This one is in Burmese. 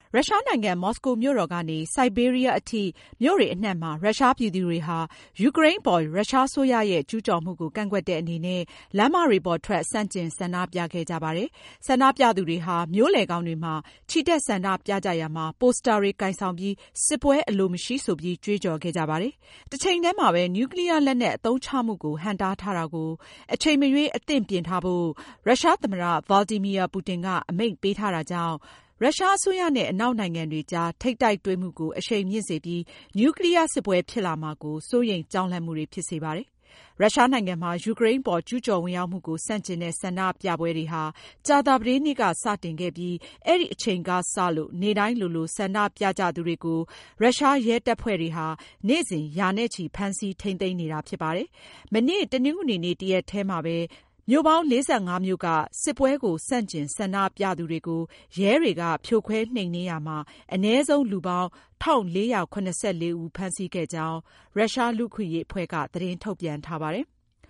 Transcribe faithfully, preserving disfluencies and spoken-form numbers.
ရုရှားနိုင်ငံမော်စကိုမြို့တော်ကနေဆိုက်ဘေးရီးယားအထိမြို့တွေအနှံ့မှာရုရှားပြည်သူတွေဟာယူကရိန်းပေါ်ရုရှားအစိုးရရဲ့ကျူးကျော်မှုကိုကန့်ကွက်တဲ့အနေနဲ့လမ်းမတွေပေါ်ထွက်ဆန့်ကျင်ဆန္ဒပြခဲ့ကြပါတယ်။ဆန္ဒပြသူတွေဟာမြို့လယ်ခေါင်တွေမှာချီတက်ဆန္ဒပြကြရာမှာပိုစတာတွေကိုင်ဆောင်ပြီးစစ်ပွဲအလိုမရှိဆိုပြီးကြွေးကြော်ခဲ့ကြပါတယ်။တချိန်တည်းမှာပဲနျူကလီးယားလက်နက်အသုံးချမှုကိုဟန့်တားထားတာကိုအချိန်မရွေးအသင့်ပြင်ထားဖို့ရုရှားသမ္မတဗလာဒီမီယာပူတင်ကအမိန့်ပေးထားတာကြောင့်ရုရှားအစိုးရနဲ့အနောက်နိုင်ငံတွေကြားထိပ်တိုက်တွေ့မှုကိုအရှိန်မြင့်စေပြီးနျူကလီးယားစစ်ပွဲဖြစ်လာမှာကိုစိုးရိမ်ကြောက်လန့်မှုတွေဖြစ်စေပါတယ်။ရုရှားနိုင်ငံမှာယူကရိန်းပေါ်ကျူးကျော်ဝင်ရောက်မှုကိုဆန့်ကျင်တဲ့ဆန္ဒပြပွဲတွေဟာကြာသပတေးနေ့ကစတင်ခဲ့ပြီးအဲဒီအချိန်ကစလို့နေ့တိုင်းလိုလိုဆန္ဒပြကြသူတွေကိုရုရှားရဲတပ်ဖွဲ့တွေဟာနေ့စဉ်ရာနဲ့ချီဖမ်းဆီးထိန်းသိမ်းနေတာဖြစ်ပါတယ်။မနေ့တနင်္ဂနွေနေ့တရက်ထဲမှာပဲမြို့ပေါင်းလေးဆယ့်ငါးမြို့ကစစ်ပွဲကိုဆန့်ကျင်ဆန္ဒပြသူတွေကိုရဲတွေကဖြိုခွဲနှိမ်နင်းရာမှာအနည်းဆုံးလူပေါင်းတစ်ထောင်လေးရာခုနှစ်ဆယ့်လေးဦးဖမ်းဆီးခဲ့ကြောင်းရုရှားလူ့အခွင့်အရေးအဖွဲ့ကသတင်းထုတ်ပြန်ထားပါတယ်။